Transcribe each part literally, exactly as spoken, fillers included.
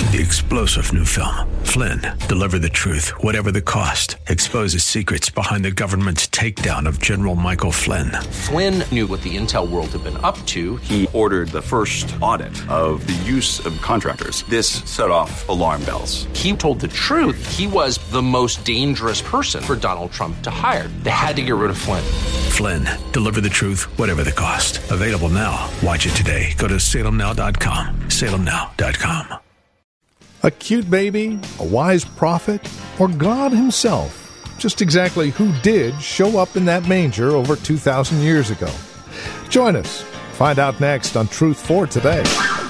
The explosive new film, Flynn, deliver the truth, whatever the cost, exposes secrets behind the government's takedown of General Michael Flynn. Flynn knew what the intel world had been up to. He ordered the first audit of the use of contractors. This set off alarm bells. He told the truth. He was the most dangerous person for Donald Trump to hire. They had to get rid of Flynn. Flynn, deliver the truth, whatever the cost. Available now. Watch it today. Go to salem now dot com. salem now dot com. A cute baby, a wise prophet, or God himself? Just exactly who did show up in that manger over two thousand years ago? Join us. Find out next on Truth for Today.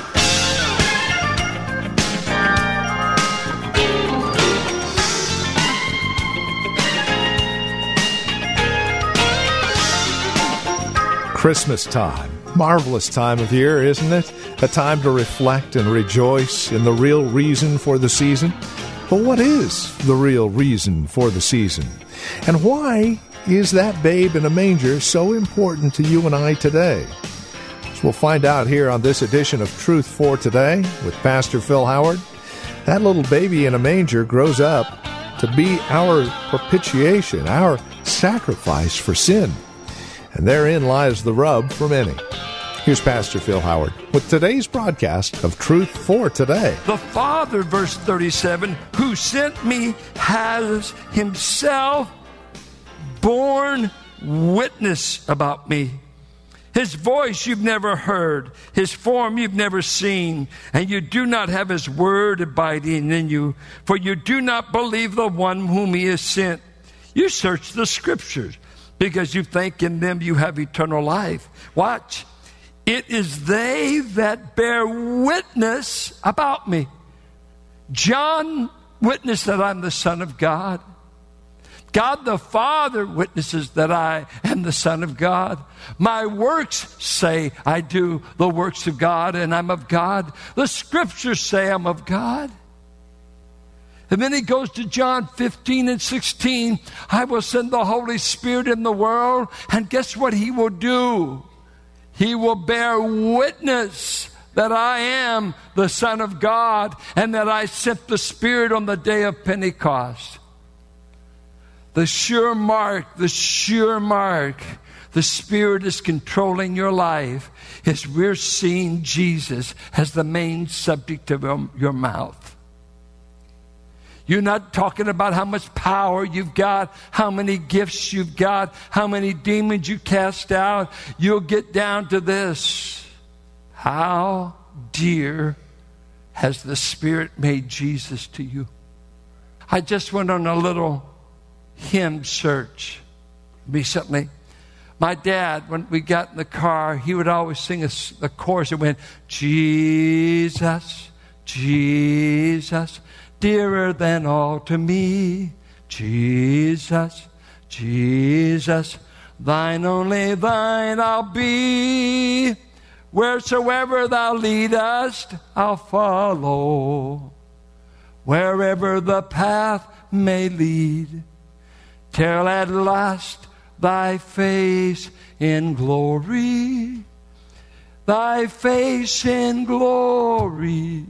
Christmas time. Marvelous time of year, isn't it? A time to reflect and rejoice in the real reason for the season. But what is the real reason for the season? And why is that babe in a manger so important to you and I today? So we'll find out here on this edition of Truth for Today with Pastor Phil Howard. That little baby in a manger grows up to be our propitiation, our sacrifice for sin. And therein lies the rub for many. Here's Pastor Phil Howard with today's broadcast of Truth for Today. The Father, verse thirty-seven, who sent me has himself borne witness about me. His voice you've never heard, his form you've never seen, and you do not have his word abiding in you, for you do not believe the one whom he has sent. You search the scriptures, because you think in them you have eternal life. Watch. It is they that bear witness about me. John witnessed that I'm the Son of God. God the Father witnesses that I am the Son of God. My works say I do the works of God and I'm of God. The scriptures say I'm of God. And then he goes to John fifteen and sixteen. I will send the Holy Spirit in the world. And guess what he will do? He will bear witness that I am the Son of God and that I sent the Spirit on the day of Pentecost. The sure mark, the sure mark, the Spirit is controlling your life is we're seeing Jesus as the main subject of your mouth. You're not talking about how much power you've got, how many gifts you've got, how many demons you cast out. You'll get down to this. How dear has the Spirit made Jesus to you? I just went on a little hymn search recently. My dad, when we got in the car, he would always sing a, a chorus that went, Jesus, Jesus, dearer than all to me, Jesus, Jesus, thine only thine I'll be. Wheresoever thou leadest, I'll follow. Wherever the path may lead, till at last thy face in glory, thy face in glory,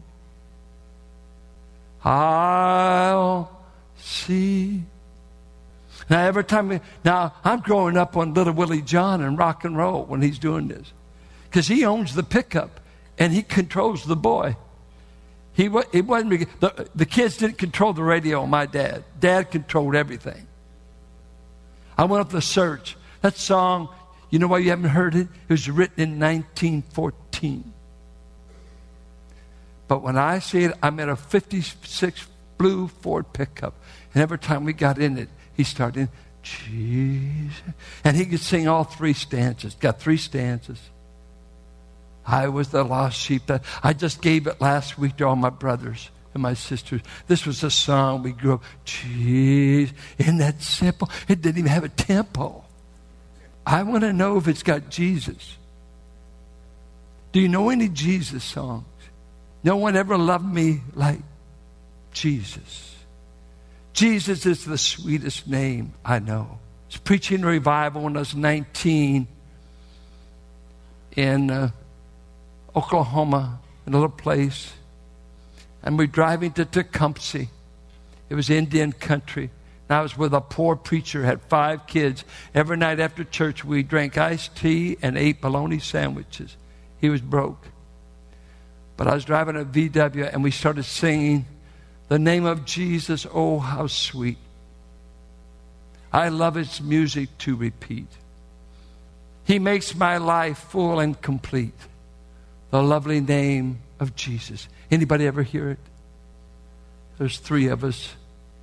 I'll see. Now, every time we, now I'm growing up on Little Willie John and rock and roll when he's doing this, because he owns the pickup and he controls the boy. He it wasn't the, the kids didn't control the radio. My dad, dad controlled everything. I went up to search that song. You know why you haven't heard it? It was written in nineteen fourteen. But when I see it, I'm in a fifty-six blue Ford pickup. And every time we got in it, he started, Jesus. And he could sing all three stanzas. Got three stanzas. I was the lost sheep. That I just gave it last week to all my brothers and my sisters. This was a song we grew up. Jeez, isn't that simple? It didn't even have a tempo. I want to know if it's got Jesus. Do you know any Jesus songs? No one ever loved me like Jesus. Jesus is the sweetest name I know. I was preaching a revival when I was nineteen in uh, Oklahoma, in a little place. And we're driving to Tecumseh. It was Indian country. And I was with a poor preacher, had five kids. Every night after church, we drank iced tea and ate bologna sandwiches. He was broke. But I was driving a V W, and we started singing, "The name of Jesus, oh, how sweet. I love its music to repeat. He makes my life full and complete. The lovely name of Jesus." Anybody ever hear it? There's three of us.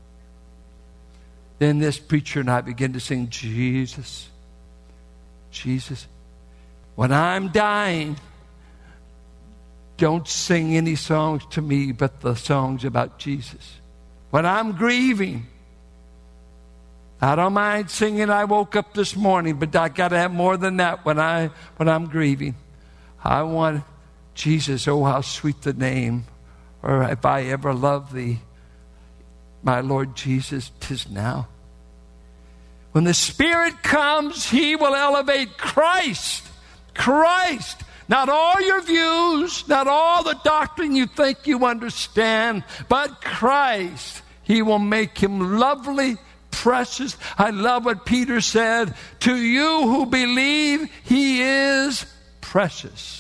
Then this preacher and I began to sing, "Jesus, Jesus. When I'm dying, don't sing any songs to me but the songs about Jesus. When I'm grieving, I don't mind singing 'I woke up this morning,' but I got to have more than that when, I, when I'm grieving. I want Jesus, oh, how sweet the name. Or if I ever love thee, my Lord Jesus, 'tis now." When the Spirit comes, He will elevate Christ. Christ. Not all your views, not all the doctrine you think you understand, but Christ. He will make Him lovely, precious. I love what Peter said. To you who believe, He is precious.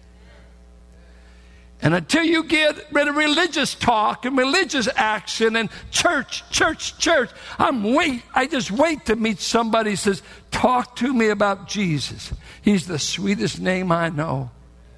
And until you get rid of religious talk and religious action and church, church, church, I'm wait. I just wait to meet somebody who says, "Talk to me about Jesus. He's the sweetest name I know.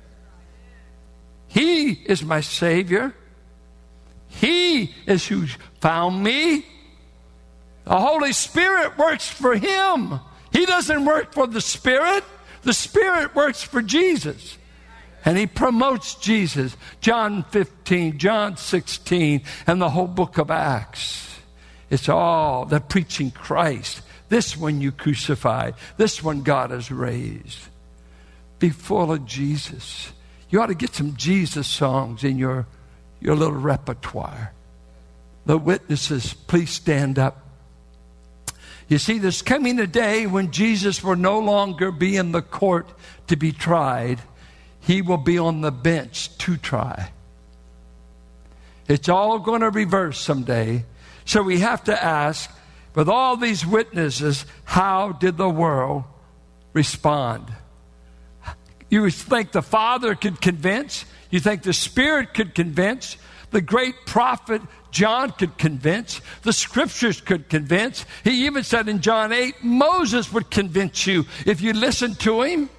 He is my Savior. He is who found me. The Holy Spirit works for Him. He doesn't work for the Spirit. The Spirit works for Jesus. And He promotes Jesus. John fifteen, John sixteen, and the whole book of Acts. It's all the preaching Christ. This one you crucified. This one God has raised. Be full of Jesus. You ought to get some Jesus songs in your, your little repertoire. The witnesses, please stand up. You see, there's coming a day when Jesus will no longer be in the court to be tried. He will be on the bench to try. It's all going to reverse someday. So we have to ask, with all these witnesses, how did the world respond? You think the Father could convince? You think the Spirit could convince? The great prophet John could convince. The Scriptures could convince. He even said in John eight, Moses would convince you if you listened to him.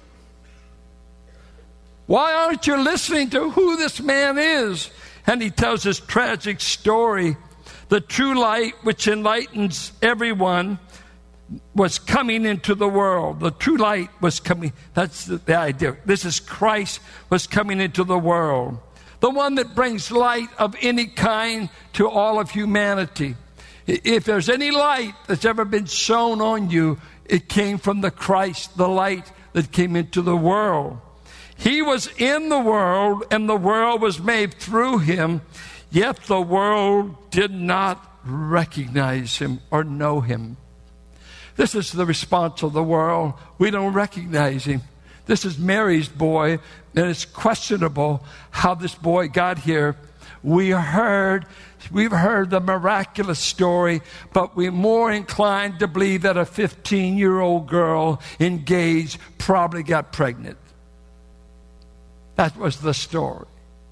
Why aren't you listening to who this man is? And he tells this tragic story. The true light which enlightens everyone was coming into the world. The true light was coming. That's the, the idea. This is Christ was coming into the world. The one that brings light of any kind to all of humanity. If there's any light that's ever been shone on you, it came from the Christ, the light that came into the world. He was in the world, and the world was made through Him, yet the world did not recognize Him or know Him. This is the response of the world. We don't recognize Him. This is Mary's boy, and it's questionable how this boy got here. We heard, we've heard the miraculous story, but we're more inclined to believe that a fifteen-year-old girl engaged probably got pregnant. That was the story.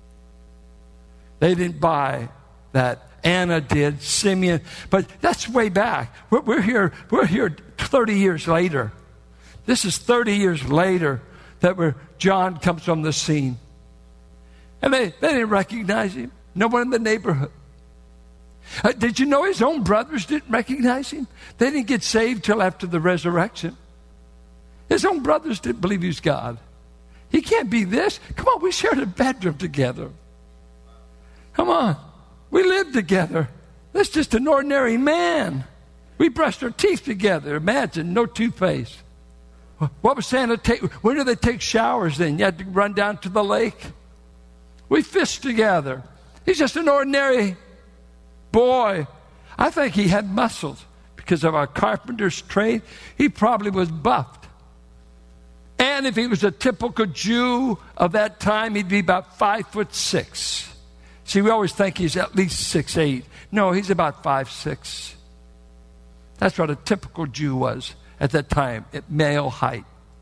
They didn't buy that. Anna did, Simeon, but that's way back. We're, we're here. We're here thirty years later. This is thirty years later that where John comes from the scene, and they, they didn't recognize him. No one in the neighborhood. Uh, did you know his own brothers didn't recognize him? They didn't get saved till after the resurrection. His own brothers didn't believe he was God. He can't be this. Come on, we shared a bedroom together. Come on. We lived together. That's just an ordinary man. We brushed our teeth together. Imagine, no toothpaste. What was Santa take? When did they take showers then? You had to run down to the lake. We fished together. He's just an ordinary boy. I think he had muscles because of our carpenter's trade. He probably was buffed. And if he was a typical Jew of that time, he'd be about five foot six. See, we always think he's at least six eight. No, he's about five six. That's what a typical Jew was at that time, at male height.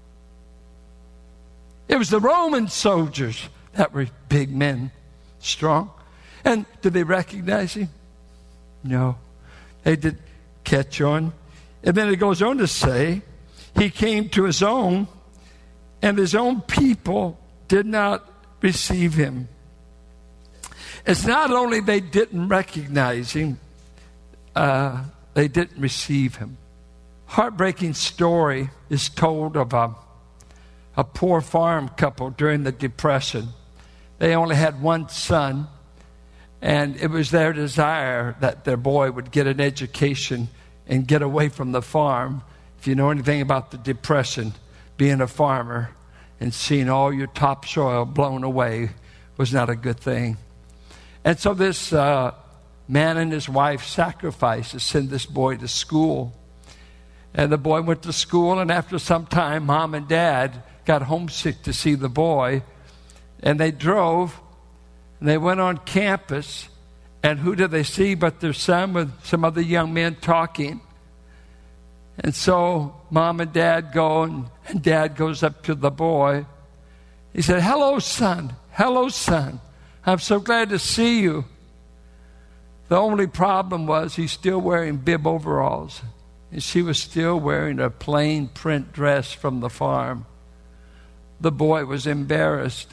It was the Roman soldiers that were big men, strong. And did they recognize him? No. They did catch on. And then it goes on to say, he came to his own, and his own people did not receive him. It's not only they didn't recognize him, uh, they didn't receive him. Heartbreaking story is told of a, a poor farm couple during the Depression. They only had one son, and it was their desire that their boy would get an education and get away from the farm. If you know anything about the Depression, being a farmer and seeing all your topsoil blown away was not a good thing. And so this uh, man and his wife sacrificed to send this boy to school. And the boy went to school, and after some time, mom and dad got homesick to see the boy. And they drove, and they went on campus, and who did they see but their son with some other young men talking? And so mom and dad go, and, and dad goes up to the boy. He said, "Hello, son. Hello, son. I'm so glad to see you." The only problem was he's still wearing bib overalls, and she was still wearing a plain print dress from the farm. The boy was embarrassed.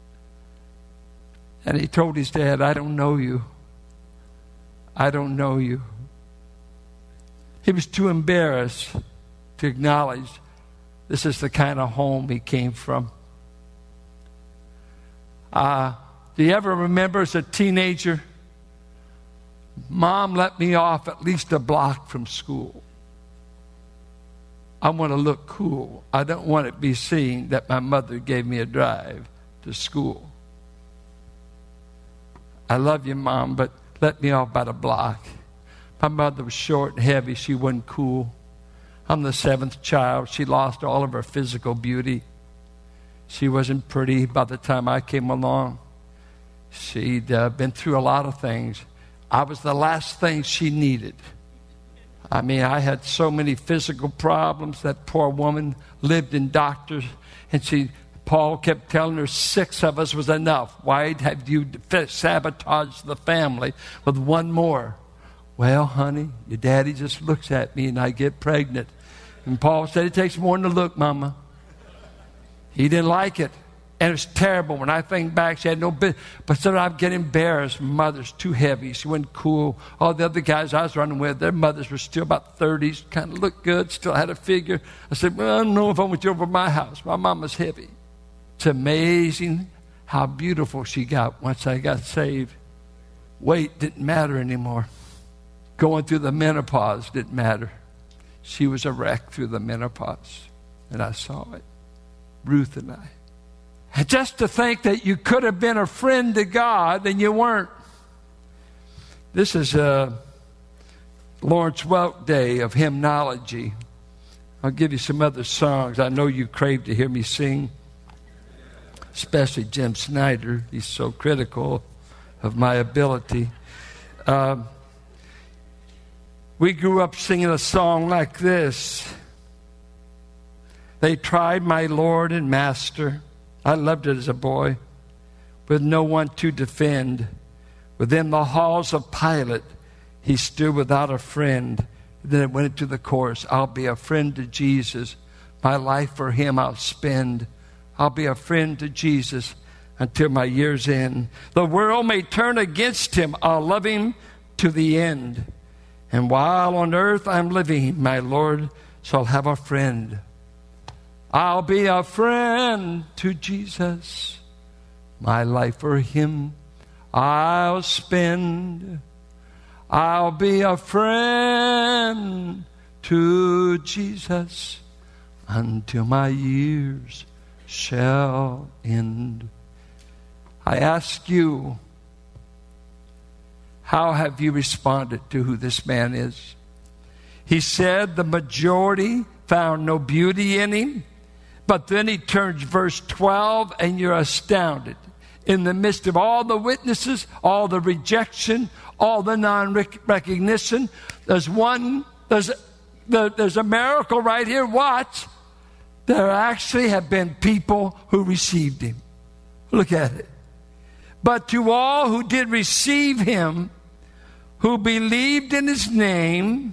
And he told his dad, "I don't know you. I don't know you." He was too embarrassed to acknowledge this is the kind of home he came from. Uh, do you ever remember as a teenager, Mom let me off at least a block from school. I want to look cool. I don't want it to be seen that my mother gave me a drive to school. I love you, Mom, but let me off about a block. My mother was short and heavy. She wasn't cool. I'm the seventh child. She lost all of her physical beauty. She wasn't pretty by the time I came along. She'd uh, been through a lot of things. I was the last thing she needed. I mean, I had so many physical problems. That poor woman lived in doctors, and she, Paul kept telling her six of us was enough. Why have you sabotaged the family with one more? Well, honey, your daddy just looks at me and I get pregnant. And Paul said, it takes more than a look, Mama. He didn't like it. And it was terrible. When I think back, she had no business. But sometimes I get embarrassed. Mother's too heavy. She wasn't cool. All the other guys I was running with, their mothers were still about thirties, kind of looked good, still had a figure. I said, well, I don't know if I want you over my house. My mama's heavy. It's amazing how beautiful she got once I got saved. Weight didn't matter anymore. Going through the menopause didn't matter. She was a wreck through the menopause. And I saw it. Ruth and I. And just to think that you could have been a friend to God and you weren't. This is a Lawrence Welk Day of hymnology. I'll give you some other songs I know you crave to hear me sing. Especially Jim Snyder. He's so critical of my ability. Uh, we grew up singing a song like this. They tried my Lord and Master. I loved it as a boy. With no one to defend. Within the halls of Pilate, he stood without a friend. Then it went into the chorus. I'll be a friend to Jesus. My life for him I'll spend. I'll be a friend to Jesus until my year's end. The world may turn against him. I'll love him to the end. And while on earth I'm living, my Lord shall have a friend. I'll be a friend to Jesus. My life for him I'll spend. I'll be a friend to Jesus until my years shall end. I ask you, how have you responded to who this man is? He said the majority found no beauty in him. But then he turns verse twelve and you're astounded. in the midst of all the witnesses, all the rejection, all the non-recognition. There's one, there's, there's a miracle right here. Watch. There actually have been people who received him. Look at it. But to all who did receive him, who believed in his name,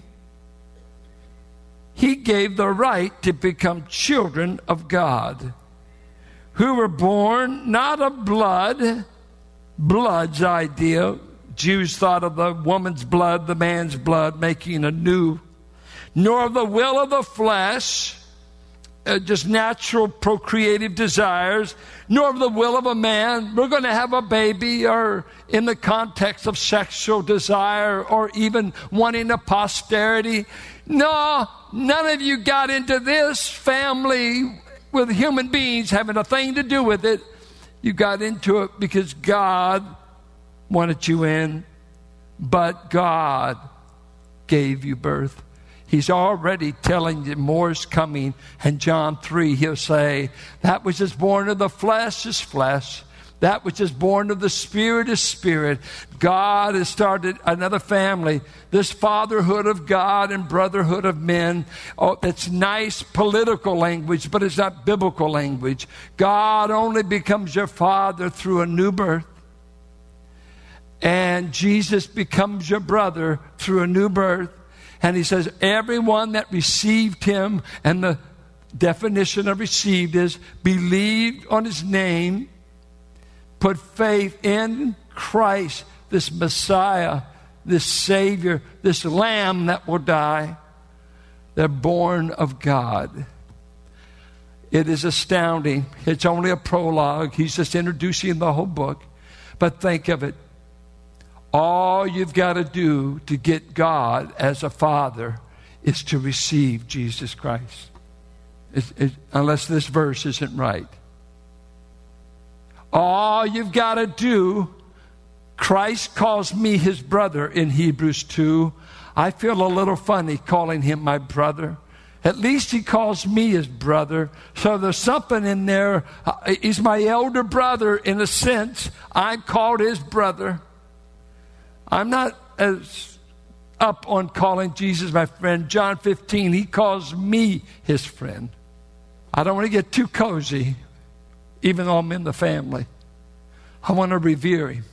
he gave the right to become children of God, who were born not of blood, blood's idea. Jews thought of the woman's blood, the man's blood, making a new, nor of the will of the flesh, uh, just natural procreative desires, nor of the will of a man. We're going to have a baby, or in the context of sexual desire, or even wanting a posterity. No, none of you got into this family with human beings having a thing to do with it. You got into it because God wanted you in, but God gave you birth. He's already telling you more is coming. And John three, he'll say, that which is born of the flesh is flesh. That which is born of the Spirit is spirit. God has started another family. This fatherhood of God and brotherhood of men. Oh, it's nice political language, but it's not biblical language. God only becomes your father through a new birth. And Jesus becomes your brother through a new birth. And he says, everyone that received him, and the definition of received is believed on his name, put faith in Christ, this Messiah, this Savior, this Lamb that will die. They're born of God. It is astounding. It's only a prologue. He's just introducing the whole book. But think of it. All you've got to do to get God as a father is to receive Jesus Christ. It, it, unless this verse isn't right. All you've got to do, Christ calls me his brother in Hebrews two. I feel a little funny calling him my brother. At least he calls me his brother. So there's something in there. He's my elder brother in a sense. I'm called his brother. I'm not as up on calling Jesus my friend. John fifteen, he calls me his friend. I don't want to get too cozy, even though I'm in the family. I want to revere him.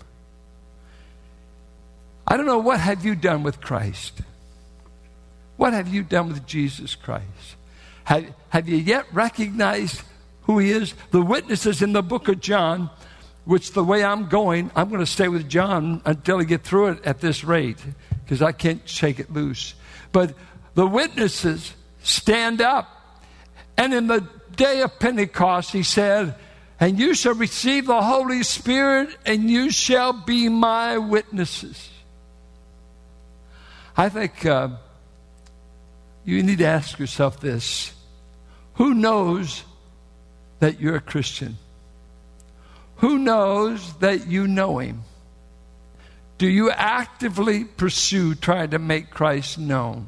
I don't know, what have you done with Christ? What have you done with Jesus Christ? Have, have you yet recognized who he is? The witnesses in the book of John, which the way I'm going, I'm going to stay with John until I get through it at this rate, because I can't shake it loose. But the witnesses stand up. And in the day of Pentecost, he said, and you shall receive the Holy Spirit, and you shall be my witnesses. I think uh, you need to ask yourself this. Who knows that you're a Christian? Who knows that you know him? Do you actively pursue trying to make Christ known?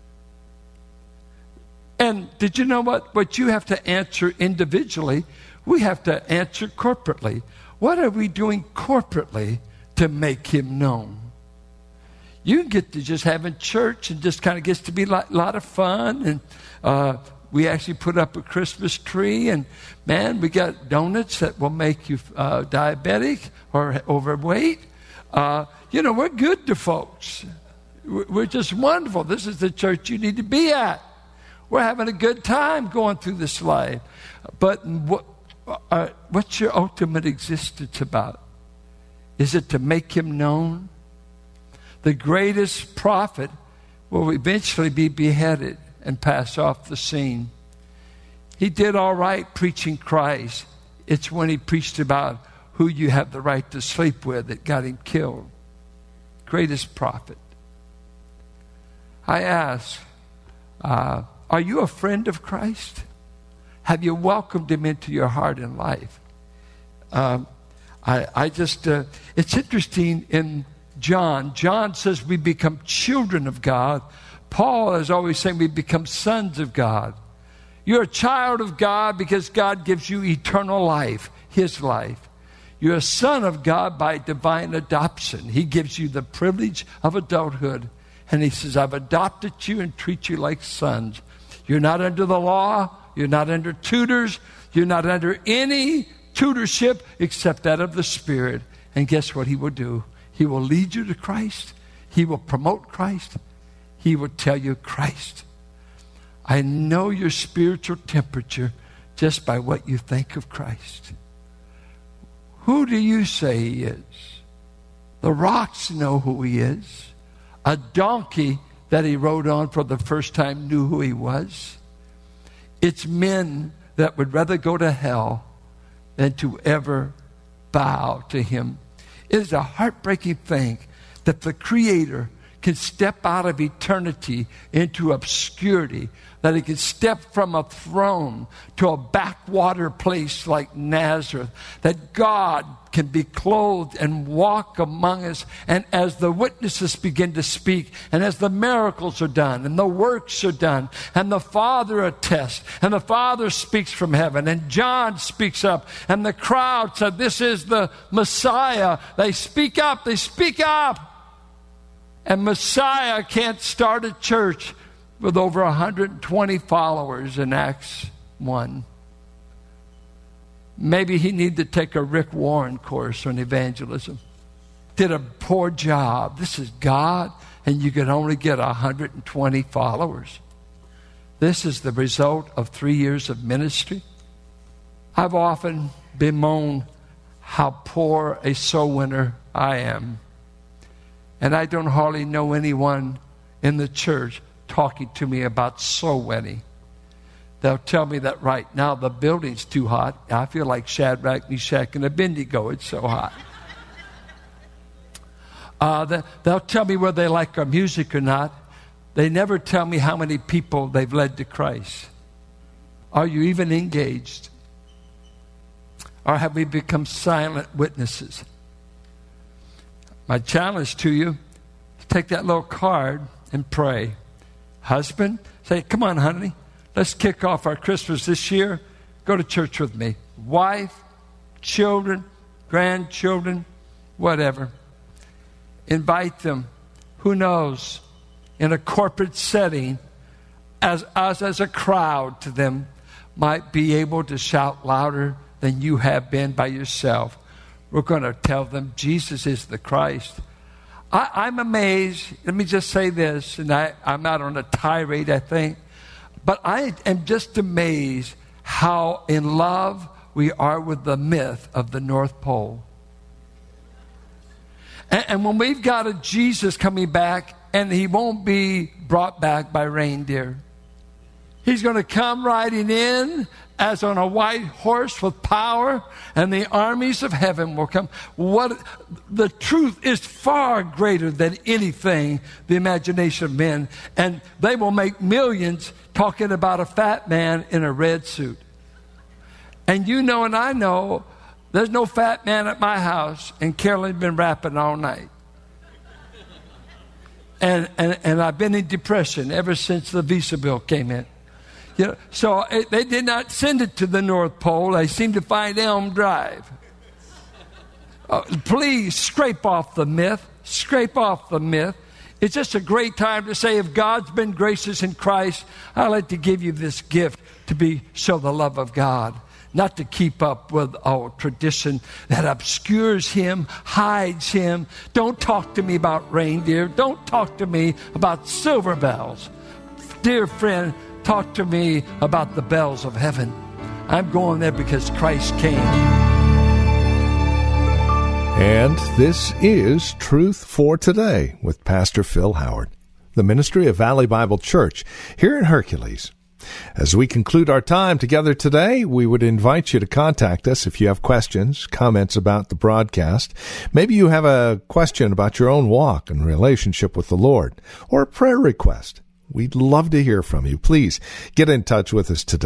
And did you know what? What you have to answer individually, we have to answer corporately. What are we doing corporately to make him known? You can get to just having church and just kind of gets to be a lot, lot of fun. And uh, we actually put up a Christmas tree. And, man, we got donuts that will make you uh, diabetic or overweight. Uh, you know, we're good to folks. We're just wonderful. This is the church you need to be at. We're having a good time going through this life. But what, uh, what's your ultimate existence about? Is it to make him known? The greatest prophet will eventually be beheaded and pass off the scene. He did all right preaching Christ. It's when he preached about who you have the right to sleep with that got him killed. Greatest prophet. I ask, uh, are you a friend of Christ? Have you welcomed him into your heart and life? Um, I, I just, uh, it's interesting in John. John says we become children of God. Paul is always saying we become sons of God. You're a child of God because God gives you eternal life, his life. You're a son of God by divine adoption. He gives you the privilege of adulthood. And he says, I've adopted you and treat you like sons. You're not under the law. You're not under tutors. You're not under any tutorship except that of the Spirit. And guess what he will do? He will lead you to Christ. He will promote Christ. He will tell you Christ. I know your spiritual temperature just by what you think of Christ. Who do you say he is? The rocks know who he is. A donkey that he rode on for the first time knew who he was. It's men that would rather go to hell than to ever bow to him. It is a heartbreaking thing that the Creator can step out of eternity into obscurity, that he can step from a throne to a backwater place like Nazareth, that God can be clothed and walk among us. And as the witnesses begin to speak, and as the miracles are done, and the works are done, and the Father attests, and the Father speaks from heaven, and John speaks up, and the crowd said, this is the Messiah. They speak up, they speak up. And Messiah can't start a church with over one hundred twenty followers in Acts one. Maybe he needed to take a Rick Warren course on evangelism. Did a poor job. This is God, and you can only get one hundred twenty followers. This is the result of three years of ministry. I've often bemoaned how poor a soul winner I am. And I don't hardly know anyone in the church talking to me about soul winning. They'll tell me that right now the building's too hot. I feel like Shadrach, Meshach, and Abednego. It's so hot. Uh, they'll tell me whether they like our music or not. They never tell me how many people they've led to Christ. Are you even engaged? Or have we become silent witnesses? My challenge to you is take that little card and pray. Husband, say, come on, honey. Let's kick off our Christmas this year. Go to church with me. Wife, children, grandchildren, whatever. Invite them. Who knows? In a corporate setting, as us as a crowd to them might be able to shout louder than you have been by yourself. We're going to tell them Jesus is the Christ. I, I'm amazed. Let me just say this, and I, I'm not on a tirade, I think. But I am just amazed how in love we are with the myth of the North Pole. And, and when we've got a Jesus coming back, and he won't be brought back by reindeer. He's going to come riding in as on a white horse with power, and the armies of heaven will come. What the truth is far greater than anything the imagination of men, and they will make millions talking about a fat man in a red suit. And you know, and I know, there's no fat man at my house, and Carolyn's been rapping all night. And, and and I've been in depression ever since the visa bill came in. You know, so it, they did not send it to the North Pole. They seemed to find Elm Drive. Uh, please scrape off the myth. Scrape off the myth. It's just a great time to say, if God's been gracious in Christ, I'd like to give you this gift to be show the love of God. Not to keep up with our tradition that obscures him, hides him. Don't talk to me about reindeer. Don't talk to me about silver bells. Dear friend, talk to me about the bells of heaven. I'm going there because Christ came. And this is Truth for Today with Pastor Phil Howard, the ministry of Valley Bible Church here in Hercules. As we conclude our time together today, we would invite you to contact us if you have questions, comments about the broadcast. Maybe you have a question about your own walk and relationship with the Lord, or a prayer request. We'd love to hear from you. Please get in touch with us today.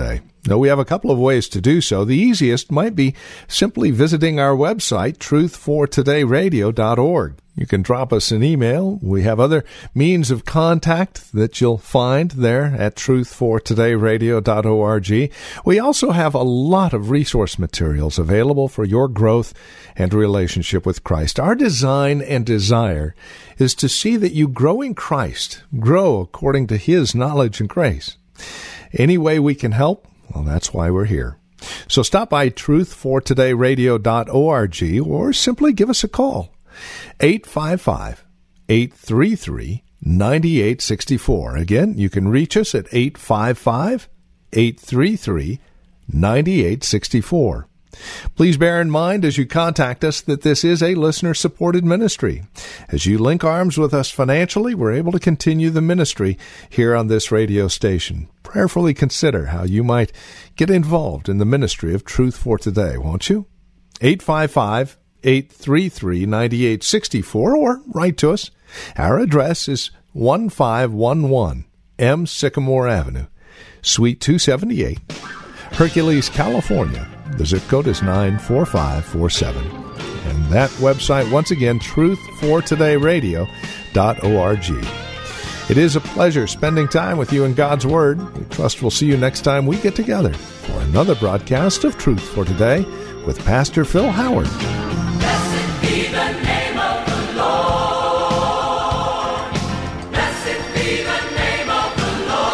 Now, we have a couple of ways to do so. The easiest might be simply visiting our website, truth for today radio dot org. You can drop us an email. We have other means of contact that you'll find there at truth for today radio dot org. We also have a lot of resource materials available for your growth and relationship with Christ. Our design and desire is to see that you grow in Christ, grow according to His knowledge and grace. Any way we can help, well, that's why we're here. So stop by truth for today radio dot org or simply give us a call. eight five five, eight three three, nine eight six four. Again, you can reach us at eight five five, eight three three, nine eight six four. Please bear in mind as you contact us that this is a listener-supported ministry. As you link arms with us financially, we're able to continue the ministry here on this radio station. Prayerfully consider how you might get involved in the ministry of Truth for Today, won't you? eight five five, eight three three, nine eight six four, or write to us. Our address is one five one one M Sycamore Avenue, Suite two seventy-eight, Hercules, California. The zip code is nine four five four seven. And that website, once again, truth for today radio dot org. It is a pleasure spending time with you in God's Word. We trust we'll see you next time we get together for another broadcast of Truth for Today with Pastor Phil Howard. Blessed be the name of the Lord. Blessed be the name of the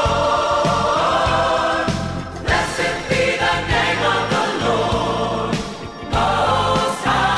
Lord. Blessed be the name of the Lord. Most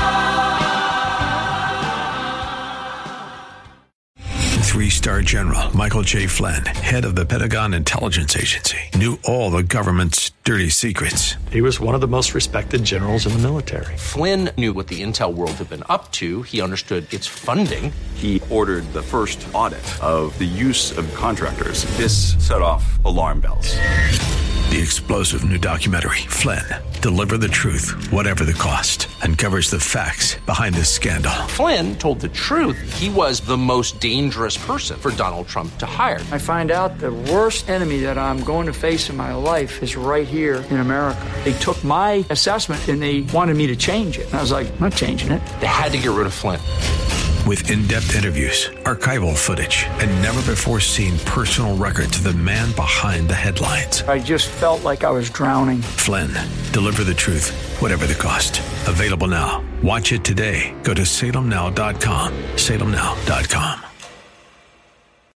High. Three-star General Michael J. Flynn, head of the Pentagon Intelligence Agency, knew all the government's dirty secrets. He was one of the most respected generals in the military. Flynn knew what the intel world had been up to. He understood its funding. He ordered the first audit of the use of contractors. This set off alarm bells. The explosive new documentary, Flynn, Deliver the Truth, Whatever the Cost, uncovers the facts behind this scandal. Flynn told the truth. He was the most dangerous person for Donald Trump to hire. I find out the worst enemy that I'm going to face in my life is right here in America. They took my assessment and they wanted me to change it. And I was like, I'm not changing it. They had to get rid of Flynn. With in-depth interviews, archival footage, and never-before-seen personal records of the man behind the headlines. I just felt like I was drowning. Flynn, Deliver the Truth, Whatever the Cost. Available now. Watch it today. Go to salem now dot com. salem now dot com.